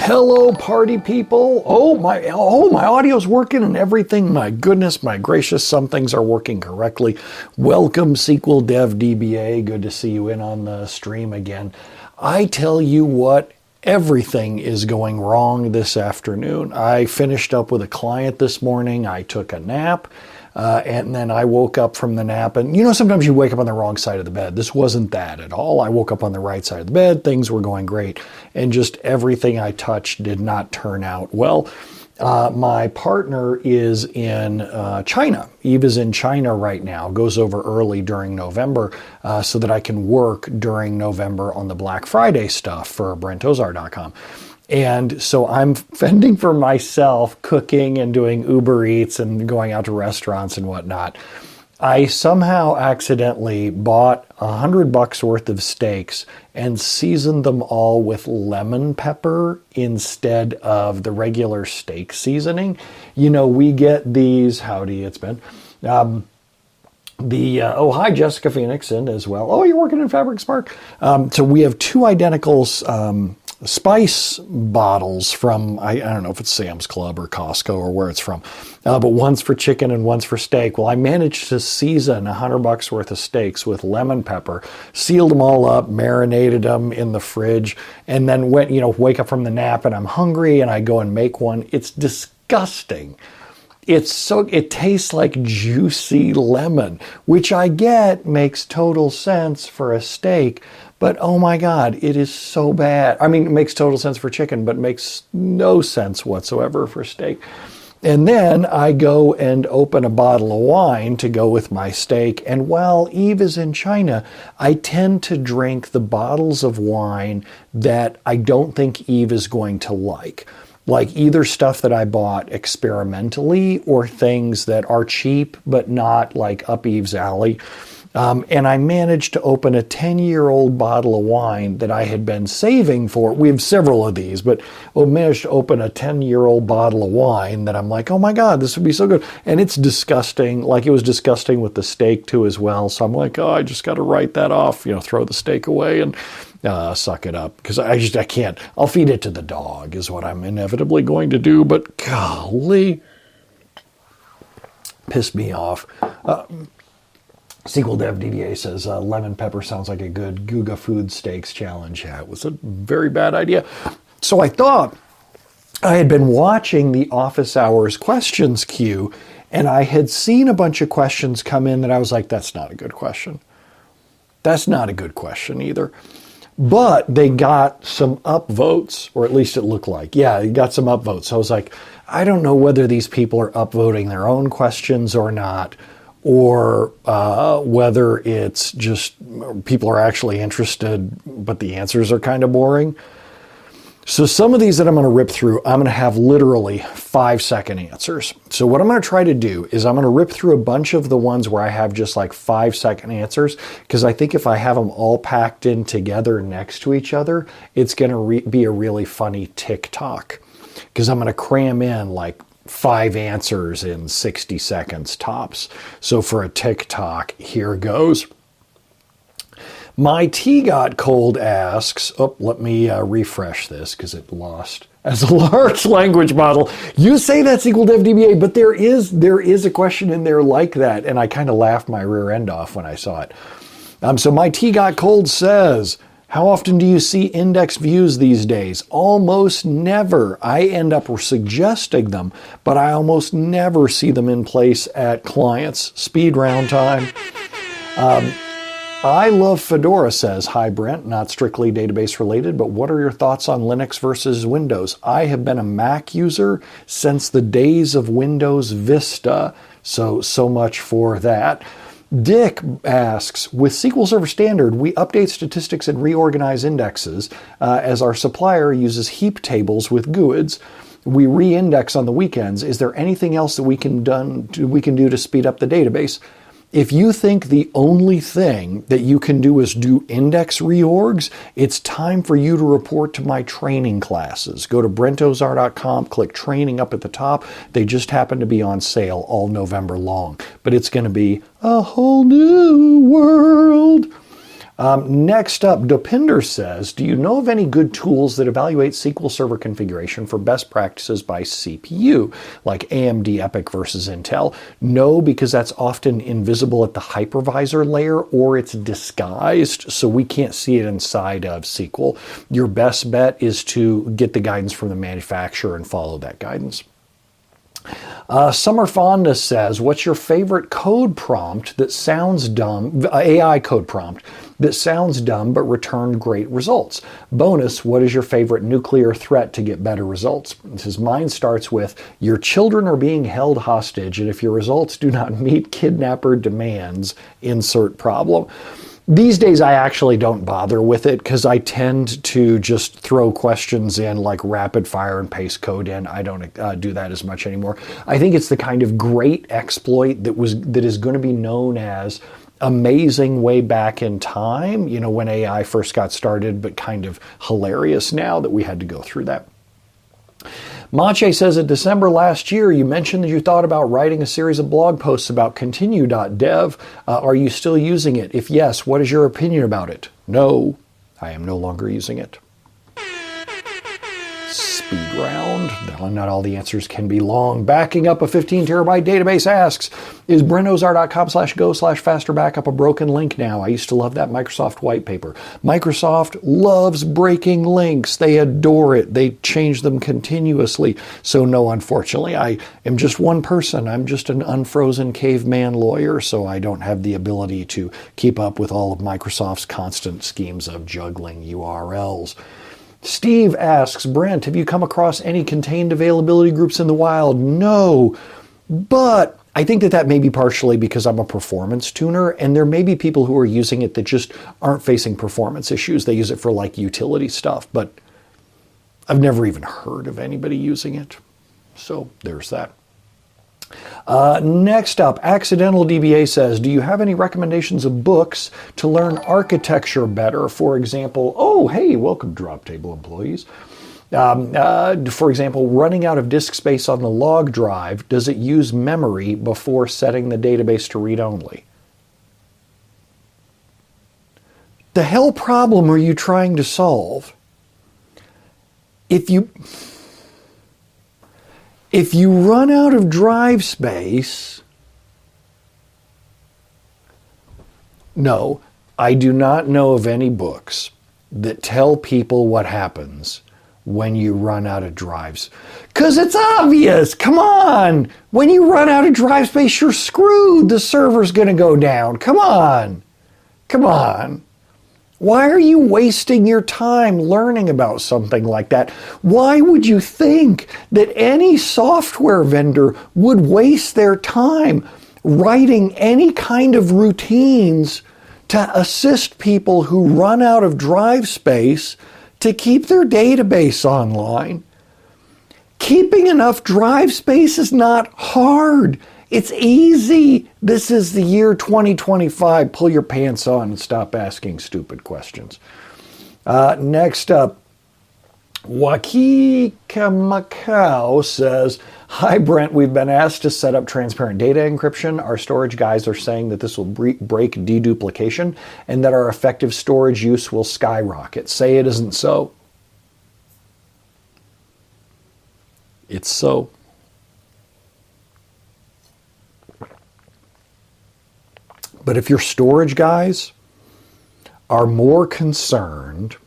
Hello, party people. My audio's working and everything. My goodness, my gracious, some things are working correctly. Welcome, SQL Dev DBA. Good to see you in on the stream again. I tell you what, everything is going wrong this afternoon. I finished up with a client this morning. I took a nap. And then I woke up from the nap, and sometimes you wake up on the wrong side of the bed. This wasn't that at all. I woke up on the right side of the bed. Things were going great, and just everything I touched did not turn out well. My partner is in China. Eve is in China right now, goes over early during November so that I can work during November on the Black Friday stuff for BrentOzar.com. And so I'm fending for myself, cooking and doing Uber Eats and going out to restaurants and whatnot. I somehow accidentally bought $100 worth of steaks and seasoned them all with lemon pepper instead of the regular steak seasoning. We get these, howdy, it's been. Hi, Jessica Phoenix in as well. Oh, you're working in Fabric Spark. So we have two identical spice bottles from, I don't know if it's Sam's Club or Costco or where it's from, but one's for chicken and one's for steak. Well, I managed to season $100 worth of steaks with lemon pepper, sealed them all up, marinated them in the fridge, and then wake up from the nap and I'm hungry and I go and make one. It's disgusting. It tastes like juicy lemon, which I get makes total sense for a steak, but oh my God, it is so bad. I mean, it makes total sense for chicken, but makes no sense whatsoever for steak. And then I go and open a bottle of wine to go with my steak. And while Eve is in China, I tend to drink the bottles of wine that I don't think Eve is going to like either stuff that I bought experimentally or things that are cheap but not like up Eve's alley. And I managed to open a 10-year-old bottle of wine that I had been saving for. We have several of these, but I managed to open a 10-year-old bottle of wine that I'm like, oh my God, this would be so good. And it's disgusting, like it was disgusting with the steak too as well. So I'm like, oh, I just got to write that off, throw the steak away and suck it up. Because I can't. I'll feed it to the dog is what I'm inevitably going to do. But golly, pissed me off. SQL Dev DBA says, lemon pepper sounds like a good Guga Food Steaks challenge. Yeah, it was a very bad idea. So I thought I had been watching the office hours questions queue, and I had seen a bunch of questions come in that I was like, that's not a good question. That's not a good question either. But they got some upvotes, or at least it looked like. Yeah, they got some upvotes. So I was like, I don't know whether these people are upvoting their own questions or not, or whether it's just people are actually interested, but the answers are kind of boring. So some of these that I'm going to rip through, I'm going to have literally 5-second answers. So what I'm going to try to do is I'm going to rip through a bunch of the ones where I have just like 5-second answers, because I think if I have them all packed in together next to each other, it's going to be a really funny TikTok, because I'm going to cram in like 5 answers in 60 seconds tops. So for a TikTok, here goes. My tea got cold asks, let me refresh this because it lost as a large language model. You say that, SQL Dev DBA, but there is a question in there like that, and I kind of laughed my rear end off when I saw it. So my tea got cold says, how often do you see index views these days? Almost never. I end up suggesting them, but I almost never see them in place at clients. Speed round time. I Love Fedora says, hi Brent, not strictly database related, but what are your thoughts on Linux versus Windows? I have been a Mac user since the days of Windows Vista, so much for that. Dick asks, with SQL Server Standard, we update statistics and reorganize indexes as our supplier uses heap tables with GUIDs. We re-index on the weekends. Is there anything else that we can do to speed up the database? If you think the only thing that you can do is do index reorgs, it's time for you to report to my training classes. Go to BrentOzar.com, click training up at the top. They just happen to be on sale all November long. But it's going to be a whole new world. Next up, Dopinder says, do you know of any good tools that evaluate SQL Server configuration for best practices by CPU, like AMD EPYC versus Intel? No, because that's often invisible at the hypervisor layer or it's disguised, so we can't see it inside of SQL. Your best bet is to get the guidance from the manufacturer and follow that guidance. Summer Fonda says, what's your favorite code prompt that sounds dumb, AI code prompt that sounds dumb but returned great results? Bonus, what is your favorite nuclear threat to get better results? It says, mine starts with, your children are being held hostage, and if your results do not meet kidnapper demands, insert problem. These days, I actually don't bother with it because I tend to just throw questions in like rapid fire and paste code in. I don't do that as much anymore. I think it's the kind of great exploit that is going to be known as amazing way back in time, you know, when AI first got started, but kind of hilarious now that we had to go through that. Mache says, in December last year, you mentioned that you thought about writing a series of blog posts about continue.dev. Are you still using it? If yes, what is your opinion about it? No, I am no longer using it. Speed round. Not all the answers can be long. Backing up a 15 terabyte database asks, is brentozar.com/go/faster backup a broken link now? I used to love that Microsoft white paper. Microsoft loves breaking links. They adore it. They change them continuously. So no, unfortunately, I am just one person. I'm just an unfrozen caveman lawyer, so I don't have the ability to keep up with all of Microsoft's constant schemes of juggling URLs. Steve asks, Brent, have you come across any contained availability groups in the wild? No, but I think that may be partially because I'm a performance tuner, and there may be people who are using it that just aren't facing performance issues. They use it for like utility stuff, but I've never even heard of anybody using it. So there's that. Next up, Accidental DBA says, do you have any recommendations of books to learn architecture better? For example, oh, hey, welcome drop table employees. For example, running out of disk space on the log drive, does it use memory before setting the database to read only? The hell problem are you trying to solve? If you run out of drive space, no, I do not know of any books that tell people what happens when you run out of drives. Because it's obvious, come on. When you run out of drive space, you're screwed. The server's going to go down. Come on. Why are you wasting your time learning about something like that? Why would you think that any software vendor would waste their time writing any kind of routines to assist people who run out of drive space to keep their database online? Keeping enough drive space is not hard. It's easy. This is the year 2025. Pull your pants on and stop asking stupid questions. Next up, Wakika Macau says, hi, Brent. We've been asked to set up transparent data encryption. Our storage guys are saying that this will break deduplication and that our effective storage use will skyrocket. Say it isn't so. It's so. But if your storage guys are more concerned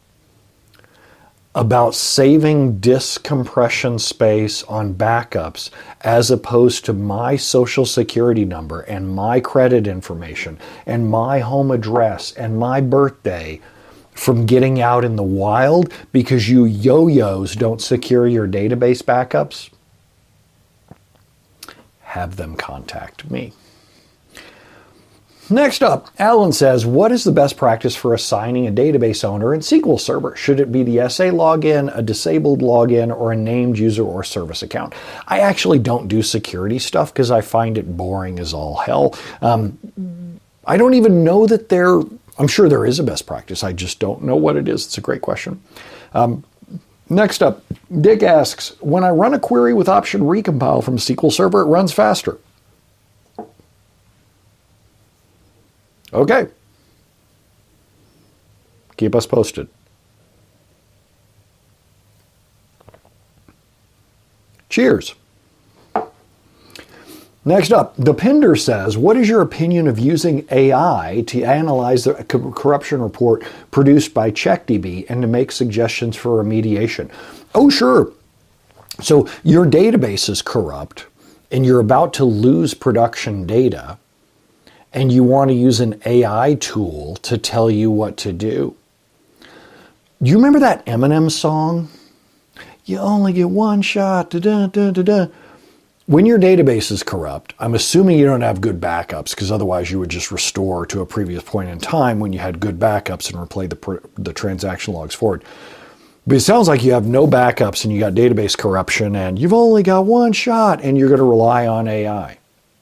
about saving disk compression space on backups as opposed to my social security number and my credit information and my home address and my birthday from getting out in the wild because you yo-yos don't secure your database backups, have them contact me. Next up, Alan says, what is the best practice for assigning a database owner in SQL Server? Should it be the SA login, a disabled login, or a named user or service account? I actually don't do security stuff because I find it boring as all hell. I don't even know that I'm sure there is a best practice. I just don't know what it is. It's a great question. Next up, Dick asks, when I run a query with option recompile from SQL Server, it runs faster. Okay. Keep us posted. Cheers. Next up, Depinder says, what is your opinion of using AI to analyze the corruption report produced by CheckDB and to make suggestions for remediation? Oh, sure. So your database is corrupt and you're about to lose production data and you want to use an AI tool to tell you what to do. Do you remember that Eminem song? You only get one shot. Da, da, da, da, da. When your database is corrupt, I'm assuming you don't have good backups, because otherwise you would just restore to a previous point in time when you had good backups and replay the transaction logs forward. But it sounds like you have no backups and you got database corruption and you've only got one shot and you're going to rely on AI.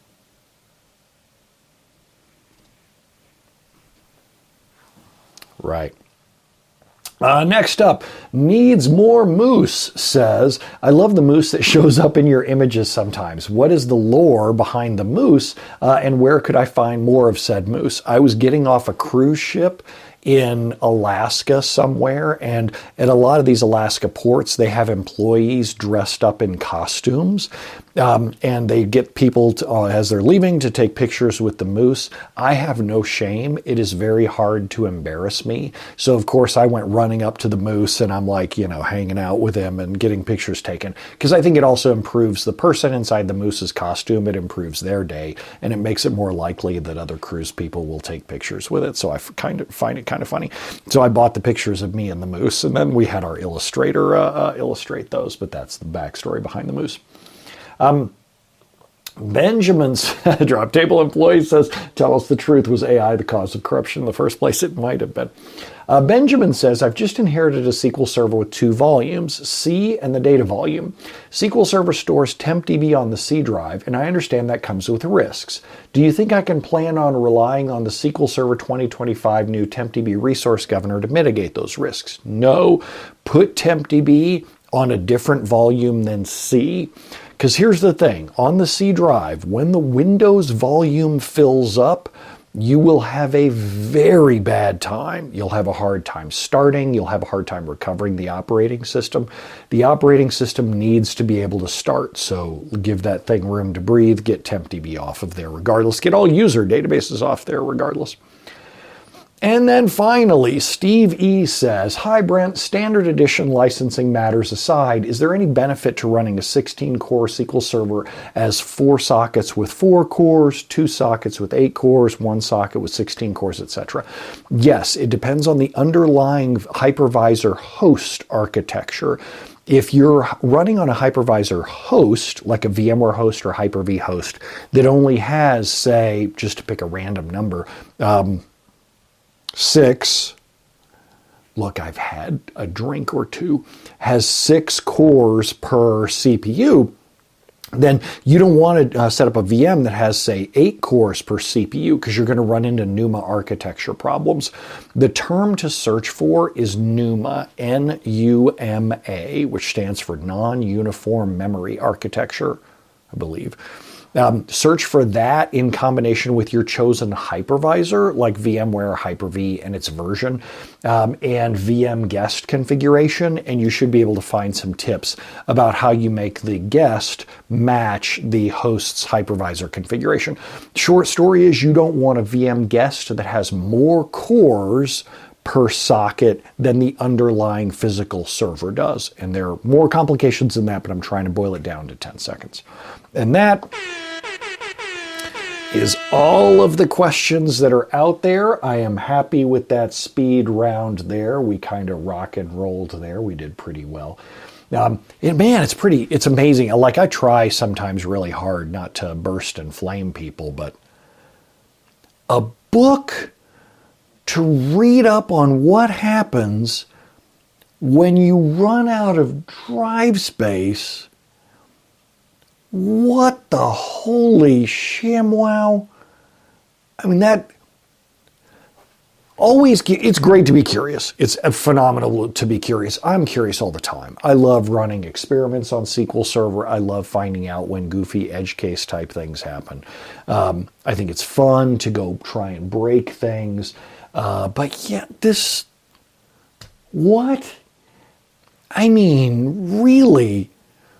Right. Next up, Needs More Moose says, I love the moose that shows up in your images sometimes. What is the lore behind the moose and where could I find more of said moose? I was getting off a cruise ship in Alaska somewhere, and at a lot of these Alaska ports, they have employees dressed up in costumes, and they get people to, as they're leaving to take pictures with the moose. I have no shame. It is very hard to embarrass me. So of course I went running up to the moose and I'm like, hanging out with him and getting pictures taken, because I think it also improves the person inside the moose's costume. It improves their day and it makes it more likely that other cruise people will take pictures with it. So I kind of find it kind of funny. So I bought the pictures of me and the moose, and then we had our illustrator illustrate those, but that's the backstory behind the moose. Benjamin's drop table employee says, tell us the truth. Was AI the cause of corruption in the first place? It might have been. Benjamin says, I've just inherited a SQL Server with 2 volumes, C and the data volume. SQL Server stores TempDB on the C drive, and I understand that comes with risks. Do you think I can plan on relying on the SQL Server 2025 new TempDB resource governor to mitigate those risks? No. Put TempDB on a different volume than C. Because here's the thing, on the C drive, when the Windows volume fills up, you will have a very bad time. You'll have a hard time starting. You'll have a hard time recovering the operating system. The operating system needs to be able to start. So give that thing room to breathe. Get TempDB off of there regardless. Get all user databases off there regardless. And then finally, Steve E. says, hi Brent, standard edition licensing matters aside, is there any benefit to running a 16-core SQL Server as 4 sockets with 4 cores, 2 sockets with 8 cores, 1 socket with 16 cores, etc.? Yes, it depends on the underlying hypervisor host architecture. If you're running on a hypervisor host, like a VMware host or Hyper-V host, that only has, say, just to pick a random number, 6, look, I've had a drink or two, has 6 cores per CPU, then you don't want to set up a VM that has, say, 8 cores per CPU, because you're going to run into NUMA architecture problems. The term to search for is NUMA, N-U-M-A, which stands for Non-Uniform Memory Architecture, I believe. Search for that in combination with your chosen hypervisor, like VMware Hyper-V and its version, and VM guest configuration, and you should be able to find some tips about how you make the guest match the host's hypervisor configuration. Short story is, you don't want a VM guest that has more cores per socket than the underlying physical server does. And there are more complications than that, but I'm trying to boil it down to 10 seconds. And that is all of the questions that are out there. I am happy with that speed round there. We kind of rock and rolled there. We did pretty well. Man, it's amazing. Like, I try sometimes really hard not to burst and flame people, but a book to read up on what happens when you run out of drive space. What the holy ShamWow? I mean, that always, it's great to be curious. It's phenomenal to be curious. I'm curious all the time. I love running experiments on SQL Server. I love finding out when goofy edge case type things happen. I think it's fun to go try and break things. But yeah, this What? I mean, really?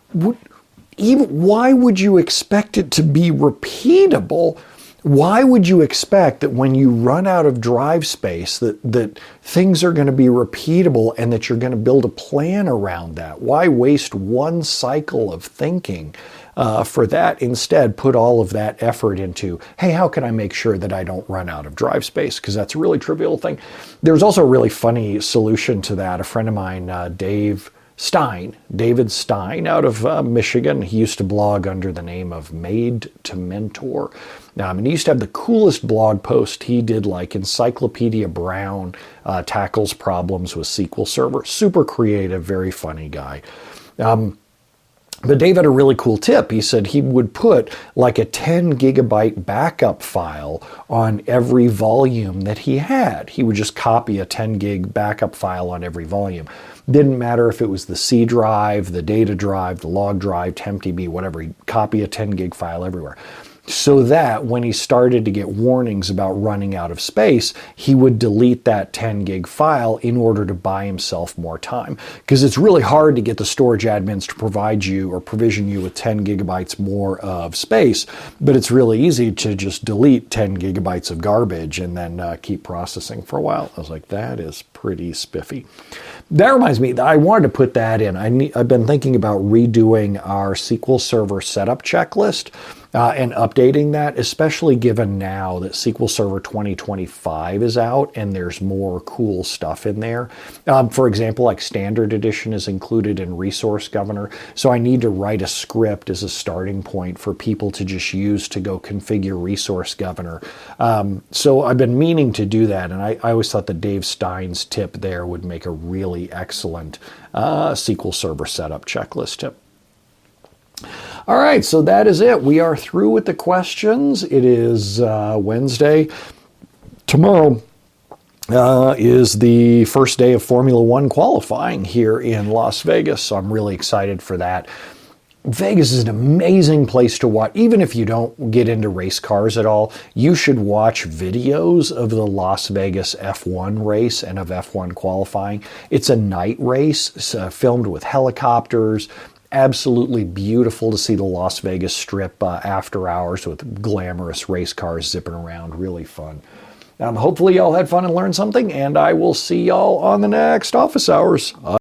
Why would you expect it to be repeatable? Why would you expect that when you run out of drive space that things are going to be repeatable and that you're going to build a plan around that? Why waste one cycle of thinking for that? Instead, put all of that effort into, hey, how can I make sure that I don't run out of drive space? Because that's a really trivial thing. There's also a really funny solution to that. A friend of mine, David Stein out of Michigan. He used to blog under the name of Made to Mentor. And he used to have the coolest blog post. He did like Encyclopedia Brown tackles problems with SQL Server. Super creative, very funny guy. But Dave had a really cool tip. He said he would put like a 10 gigabyte backup file on every volume that he had. He would just copy a 10 gig backup file on every volume. Didn't matter if it was the C drive, the data drive, the log drive, TempDB, whatever. He'd copy a 10 gig file everywhere. So that when he started to get warnings about running out of space, he would delete that 10 gig file in order to buy himself more time. Because it's really hard to get the storage admins to provide you or provision you with 10 gigabytes more of space, but it's really easy to just delete 10 gigabytes of garbage and then keep processing for a while. I was like, that is pretty spiffy. That reminds me, I wanted to put that in. I've been thinking about redoing our SQL Server setup checklist and updating that, especially given now that SQL Server 2025 is out and there's more cool stuff in there. For example, like Standard Edition is included in Resource Governor, so I need to write a script as a starting point for people to just use to go configure Resource Governor. So I've been meaning to do that, and I always thought that Dave Stein's tip there would make a really excellent SQL Server setup checklist tip. All right, so that is it. We are through with the questions. It is Wednesday. Tomorrow is the first day of Formula One qualifying here in Las Vegas, so I'm really excited for that. Vegas is an amazing place to watch. Even if you don't get into race cars at all, you should watch videos of the Las Vegas F1 race and of F1 qualifying. It's a night race filmed with helicopters. Absolutely beautiful to see the Las Vegas Strip after hours with glamorous race cars zipping around. Really fun. Hopefully y'all had fun and learned something, and I will see y'all on the next office hours.